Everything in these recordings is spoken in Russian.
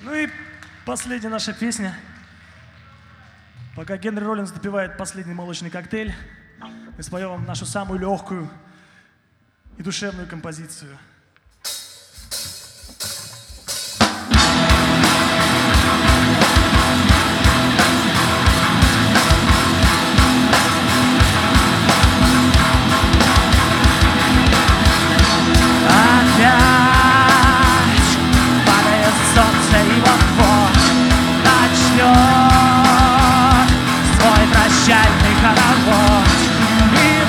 Ну и последняя наша песня. Пока Генри Роллинс допивает последний молочный коктейль, мы споем вам нашу самую легкую и душевную композицию. Прощальный хоровод, и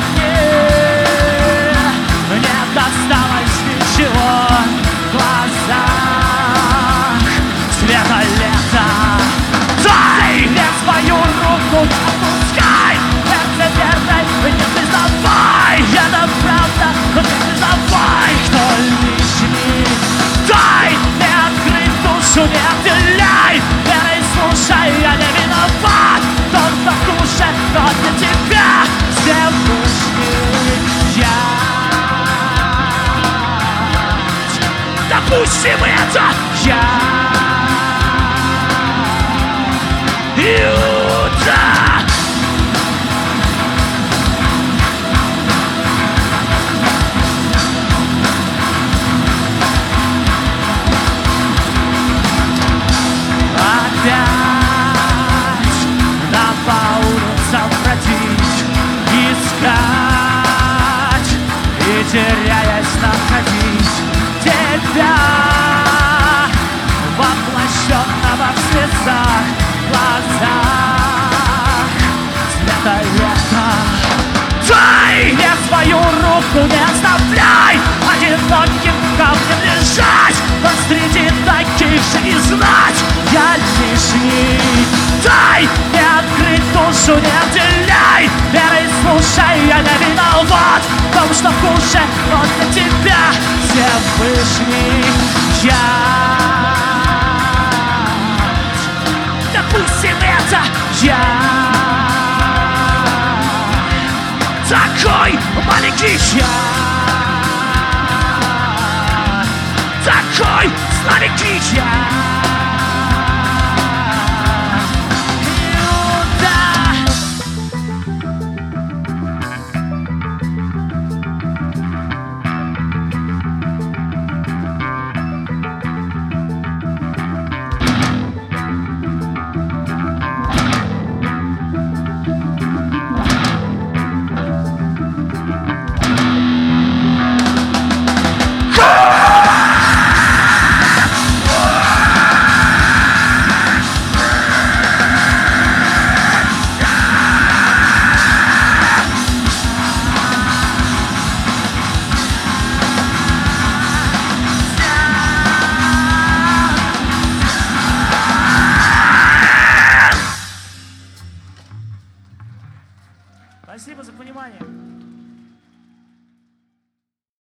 мне не досталось ничего в глазах цвета лета. Дай мне свою руку, отпускай, это верно, не признавай, это правда, но не признавай, кто лишний. Дай мне открыть душу, не отделяй, верой слушай, я не виноват. Только в душе, но для тебя Всевышний я. Допустим это я. Юта. По улицам бродить, искать и, теряясь, находить тебя, воплощенного в слезах, глазах цвета лета. Дай мне свою руку, не оставляй одиноким камнем лежать, но среди таких же не знать я лишний. Дай мне открыть душу, не отделяй, верой слушай, я не виноват в том, что хуже, но для тебя Всевышний я. Допустим это я. Такой маленький я. Такой слабенький я. Спасибо за понимание.